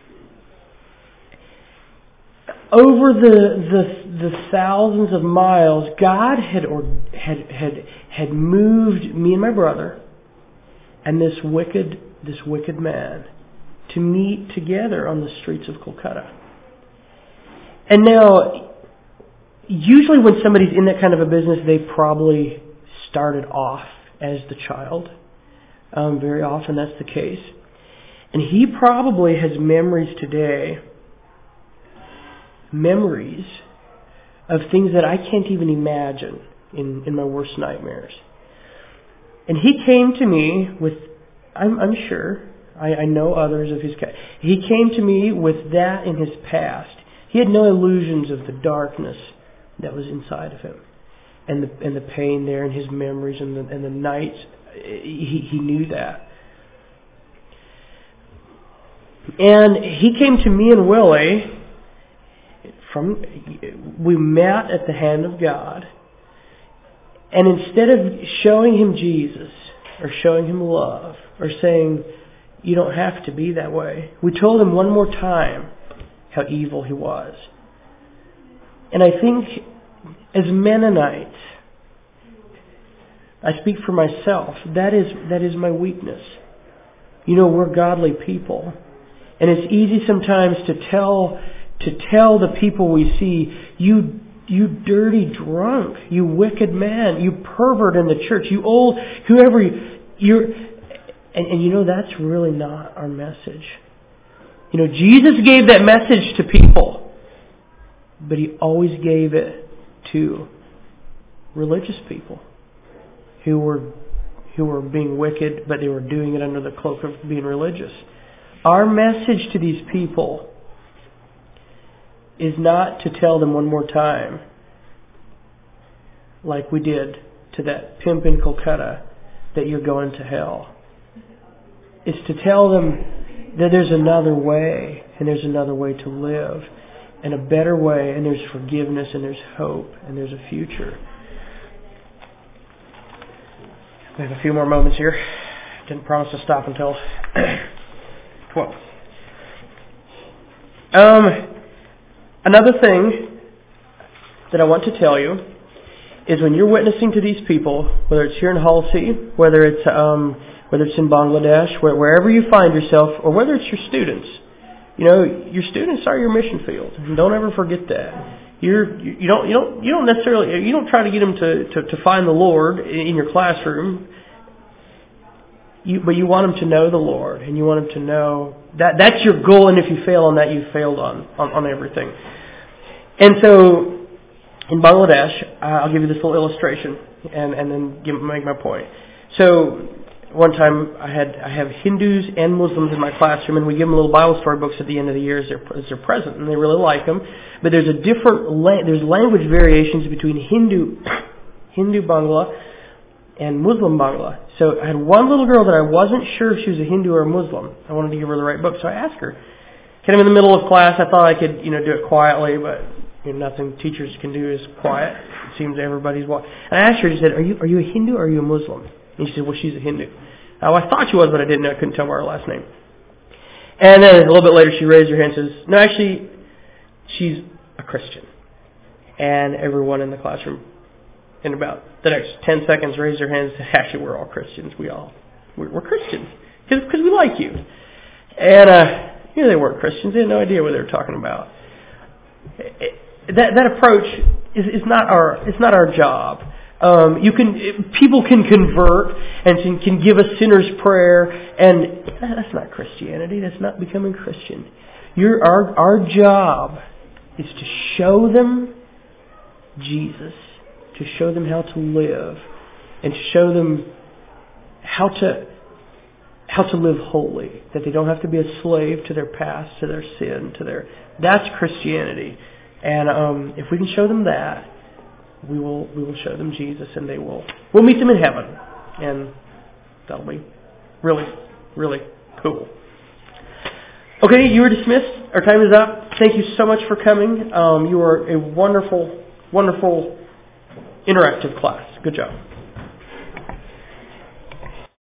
Over the, the the thousands of miles, God had or had had had moved me and my brother and this wicked this wicked man to meet together on the streets of Kolkata. And now, usually when somebody's in that kind of a business, they probably started off as the child. Um, very often that's the case. And he probably has memories today, memories of things that I can't even imagine in, in my worst nightmares. And he came to me with, I'm, I'm sure, I, I know others of his kind. He came to me with that in his past. He had no illusions of the darkness that was inside of him, and the and the pain there, and his memories, and the and the nights. He he knew that. And he came to me and Willie. From we met at the hand of God, and instead of showing him Jesus or showing him love or saying, you don't have to be that way, we told him one more time how evil he was. And I think as Mennonites, I speak for myself, that is that is my weakness. You know, we're godly people, and it's easy sometimes to tell to tell the people we see, you you dirty drunk, you wicked man, you pervert in the church, you old, whoever you, you're, and, and you know that's really not our message. You know, Jesus gave that message to people, but He always gave it to religious people who were who were being wicked, but they were doing it under the cloak of being religious. Our message to these people is not to tell them one more time, like we did to that pimp in Kolkata, that you're going to hell. It's to tell them that there's another way, and there's another way to live, and a better way, and there's forgiveness, and there's hope, and there's a future. We have a few more moments here. Didn't promise to stop until twelve. Um... Another thing that I want to tell you is when you're witnessing to these people, whether it's here in Halsey, whether it's um, whether it's in Bangladesh, where, wherever you find yourself, or whether it's your students, you know, your students are your mission field. Don't ever forget that. You're you, you don't you don't you don't necessarily you don't try to get them to, to, to find the Lord in your classroom. You, but you want them to know the Lord, and you want them to know that that's your goal. And if you fail on that, you've failed on on, on everything. And so, in Bangladesh, uh, I'll give you this little illustration, and, and then give, make my point. So, one time I had I have Hindus and Muslims in my classroom, and we give them little Bible story books at the end of the year as they're, as they're present, and they really like them. But there's a different la- there's language variations between Hindu Hindu Bangla and Muslim Bangla. So I had one little girl that I wasn't sure if she was a Hindu or a Muslim. I wanted to give her the right book, so I asked her. Kind of in the middle of class, I thought I could, you know, do it quietly, but you know, nothing teachers can do is quiet. It seems everybody's watching. And I asked her, she said, "Are you are you a Hindu or are you a Muslim?" And she said, "Well, she's a Hindu." Oh, I thought she was, but I didn't know. I couldn't tell by her last name. And then a little bit later, she raised her hand and says, "No, actually, she's a Christian." And everyone in the classroom, in about the next ten seconds, raised their hands and said, "Actually, we're all Christians. We all, we're, we're Christians. Because we like you." And, uh, you know, they weren't Christians. They had no idea what they were talking about. that that approach is, is not our it's not our job. Um, you can people can convert and can, can give a sinner's prayer, and that's not Christianity. That's not becoming Christian. Your our our job is to show them Jesus, to show them how to live, and to show them how to how to live holy. That they don't have to be a slave to their past, to their sin, to their that's Christianity. And um, if we can show them that, we will we will show them Jesus, and they will we'll meet them in heaven, and that'll be really really cool. Okay, you are dismissed. Our time is up. Thank you so much for coming. Um, you are a wonderful, wonderful interactive class. Good job.